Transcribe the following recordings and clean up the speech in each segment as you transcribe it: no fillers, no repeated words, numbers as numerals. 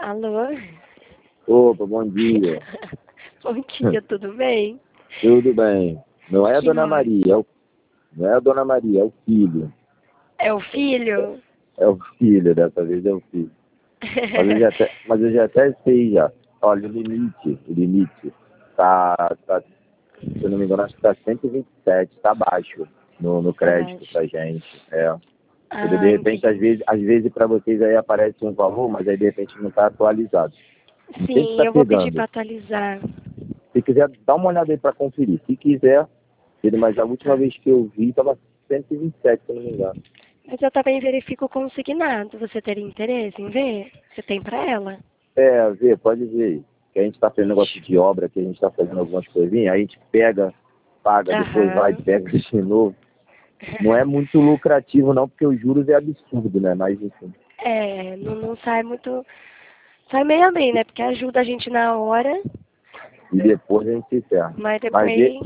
Alô? Opa, bom dia. Bom dia, tudo bem? Tudo bem. Não é a Que Dona ótimo. Maria, não é a Dona Maria, é o filho. É o filho? É o filho, dessa vez é o filho. Mas eu já até sei já. Olha, o limite tá, se eu não me engano, acho que tá 127, tá baixo no Tá crédito baixo. pra gente. É. Porque de Ah, repente, às entendi. vezes, às vezes para vocês aí aparece um valor, mas aí de repente não tá atualizado. Não tem que Sim, estar eu vou pedir para pegando. atualizar. Se quiser, dá uma olhada aí para conferir. Se quiser, mas a última Tá. vez que eu vi estava 127, se eu não me engano. Mas eu também verifico o consignado. Você teria interesse em ver? Você tem para ela? Vê, pode ver aí. Que a gente está fazendo negócio de obra, que a gente está fazendo algumas coisinhas, aí a gente pega, paga, depois vai, Aham. pega de novo. Não é muito lucrativo não, porque os juros é absurdo, né? Mas enfim. É, não sai muito. Sai meio a meio, né? Porque ajuda a gente na hora, E depois a gente se ferra. mas Mas depois.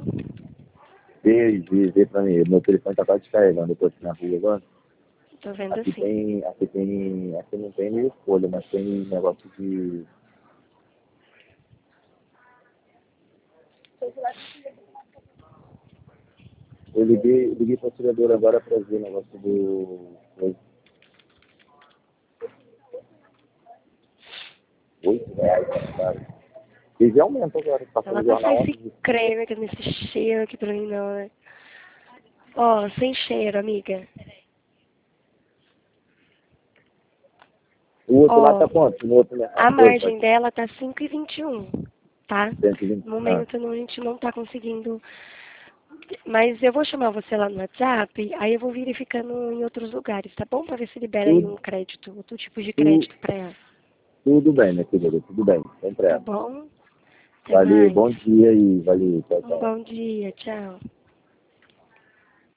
vê pra mim. Meu telefone tá quase descarregando, eu tô aqui na rua agora. Tô vendo Aqui assim. tem, aqui não tem meio folha, mas tem negócio de. Eu liguei para o auxiliador agora para ver o negócio do. R$ 8, cara. E já aumenta agora, passou Ela no passar jornal esse ontem. creme aqui nesse cheiro aqui pra mim, não, né? Ó, sem cheiro, amiga. O outro lá Ó, tá quanto? No outro a mercado? Oi, margem pode. dela tá 5,21, tá? 120. No Ah, momento a gente não tá conseguindo. Mas eu vou chamar você lá no WhatsApp, aí eu vou verificando em outros lugares, tá bom? Pra ver se libera aí tudo, um crédito, outro tipo de tudo, crédito pra ela. tudo bem, minha querida, tudo bem. Sempre Tá é. bom? Até Valeu, mais. bom dia e valeu, tchau, Um tchau. bom dia, tchau.